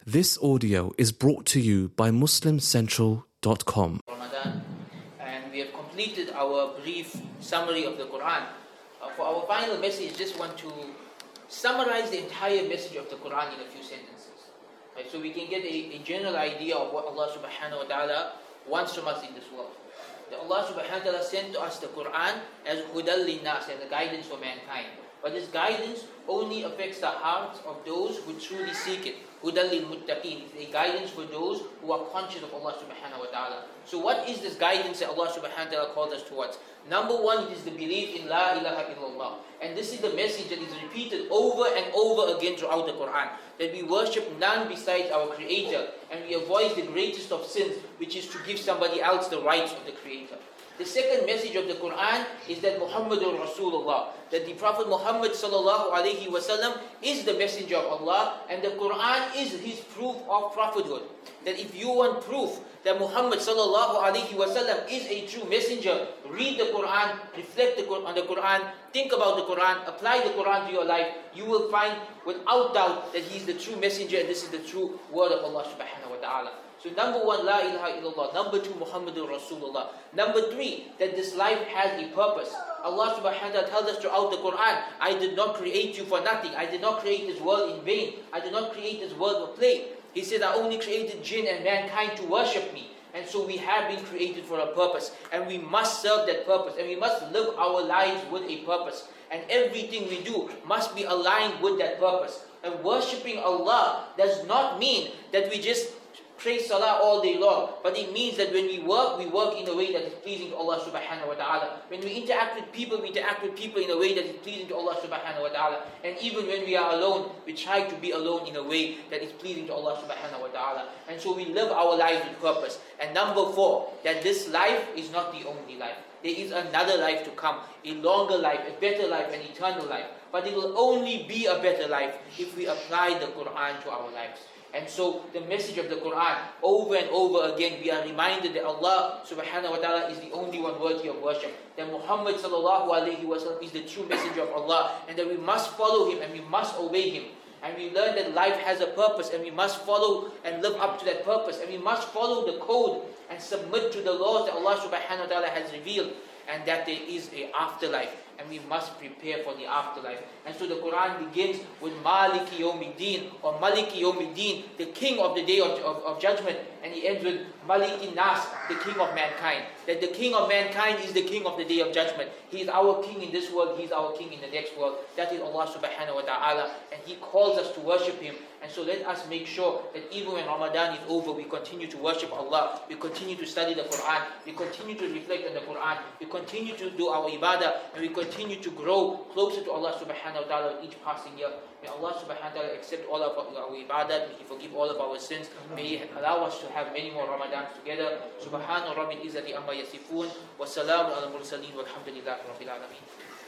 This audio is brought to you by MuslimCentral.com. Ramadan, and we have completed our brief summary of the Quran. For our final message, just want to summarize the entire message of the Quran in a few sentences. Right, so we can get a general idea of what Allah subhanahu wa ta'ala wants from us in this world. That Allah subhanahu wa ta'ala sent to us the Quran as hudal linnas, as a guidance for mankind. But this guidance only affects the hearts of those who truly seek it. Hudal lil muttaqin, a guidance for those who are conscious of Allah subhanahu wa ta'ala. So what is this guidance that Allah subhanahu wa ta'ala called us towards? Number one, it is the belief in La ilaha illallah. And this is the message that is repeated over and over again throughout the Quran. That we worship none besides our Creator, and we avoid the greatest of sins, which is to give somebody else the rights of the Creator. The second message of the Quran is that Muhammadur Rasulullah, that the Prophet Muhammad sallallahu alaihi wasallam is the messenger of Allah, and the Quran is his proof of prophethood. That if you want proof that Muhammad sallallahu alaihi wasallam is a true messenger, read the Quran, reflect on the Quran, think about the Quran, apply the Quran to your life. You will find without doubt that he is the true messenger, and this is the true word of Allah subhanahu wa ta'ala. So number one, La ilaha illallah. Number two, Muhammadur Rasulullah. Number three, that this life has a purpose. Allah subhanahu wa ta'ala tells us throughout the Quran, I did not create you for nothing. I did not create this world in vain. I did not create this world for play. He said, I only created jinn and mankind to worship me. And so we have been created for a purpose. And we must serve that purpose. And we must live our lives with a purpose. And everything we do must be aligned with that purpose. And worshipping Allah does not mean that we just pray salah all day long, but it means that when we work in a way that is pleasing to Allah subhanahu wa ta'ala. When we interact with people in a way that is pleasing to Allah subhanahu wa ta'ala. And even when we are alone, we try to be alone in a way that is pleasing to Allah subhanahu wa ta'ala. And so we live our lives with purpose. And number four, that this life is not the only life. There is another life to come, a longer life, a better life, an eternal life. But it will only be a better life if we apply the Quran to our lives. And so the message of the Quran, over and over again, we are reminded that Allah subhanahu wa ta'ala is the only one worthy of worship. That Muhammad sallallahu alayhi wa sallam is the true messenger of Allah, and that we must follow him and we must obey him. And we learn that life has a purpose, and we must follow and live up to that purpose. And we must follow the code and submit to the laws that Allah subhanahu wa ta'ala has revealed. And that there is an afterlife, and we must prepare for the afterlife. And so the Quran begins with Maliki Yawmiddin, or Maliki Yawmiddin, the king of the day of judgment, and he ends with Maliki Nas, the king of mankind. That the king of mankind is the king of the day of judgment. He is our king in this world, he is our king in the next world. That is Allah subhanahu wa ta'ala, and he calls us to worship him. And so let us make sure that even when Ramadan is over, we continue to worship Allah, we continue to study the Quran, we continue to reflect on the Quran, we continue to do our ibadah, and we continue to grow closer to Allah subhanahu wa ta'ala with each passing year. May Allah subhanahu wa ta'ala accept all of our ibadah, may He forgive all of our sins, may He allow us to have many more Ramadans together. Subhana rabbil izzati amma yasifun, wa salamun ala mursaleen, walhamdulillahi rabbil alameen.